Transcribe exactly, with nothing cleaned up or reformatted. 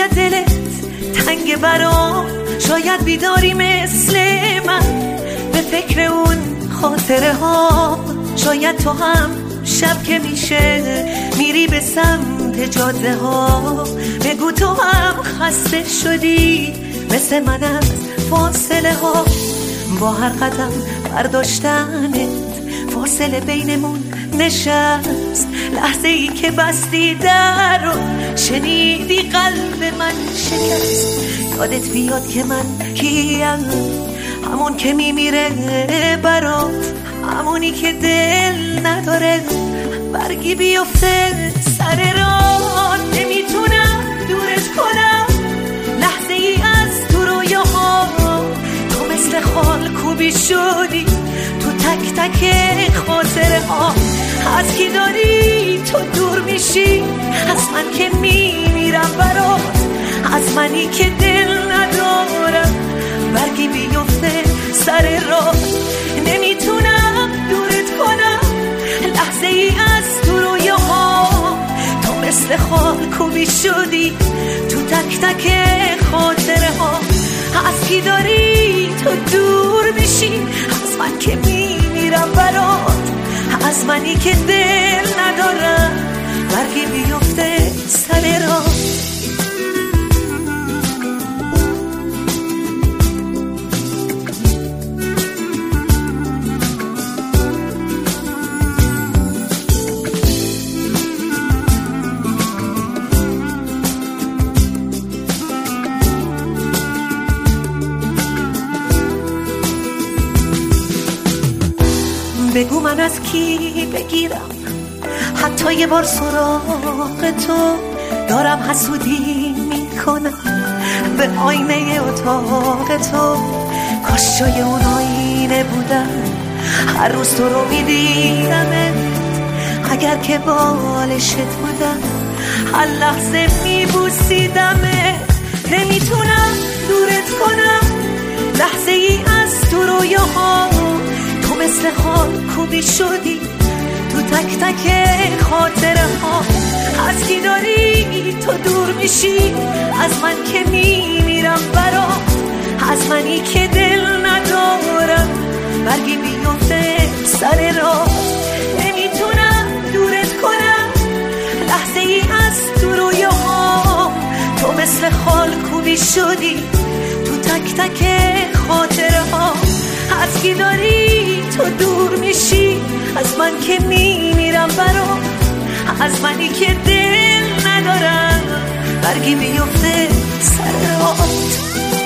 شاید دلت تنگ برام، شاید بیداری مثل من به فکر اون خاطره ها. شاید تو هم شب که میشه میری به سمت جاده ها، بگو تو هم خسته شدی مثل من از فاصله ها. با هر قدم برداشتنت فاصله بینمون نشست، لحظه ای که بستی در رو شنیدی قلب من شکست. یادت بیاد که من کیم، همون که میمیره برات، همونی که دل نداره برگی بیفته سر راه. نمیتونم دورت کنم لحظه ای از تو رویاها، تو مثل خال کوبی شدی تو تک تک خاطره ها. از کی داری تو دور میشی؟ از من که میمیرم برات، از منی که دل ندارم برگی بیفته سر راه. نمیتونم دورت کنم لحظه ای از تو رویاها، تو مثل خال کوبی شدی تو تک تک خاطره ها. از کی داری تو دور میشی؟ از من که میمیرم برات، از منی که دل ندارم برگی بیفته سر راه. بگو من از کی بگیرم حتی یه بار سراغ تو، دارم حسودی میکنم به آینه اتاق تو. کاش جای اون آینه بودم هر روز تو رو میدیدمت، اگر که بالشت بودم هر لحظه میبوسیدمت. نمیتونم دورت کنم لحظه ای از تو رویاها، تو مثل خال کوبی شدی تو تک تک خاطره ها. از کی داری تو دور میشی؟ از من که میمیرم برات، از منی که دل ندارم برگی بیفته سر راه. نمیتونم دورت کنم لحظه ای از تو رویاها، تو مثل خال کوبی شدی تو تک تک خاطره ها. از کی داری تو دور میشی؟ از من که میمیرم برات، از منی که دل ندارم برگی بیفته سر راه.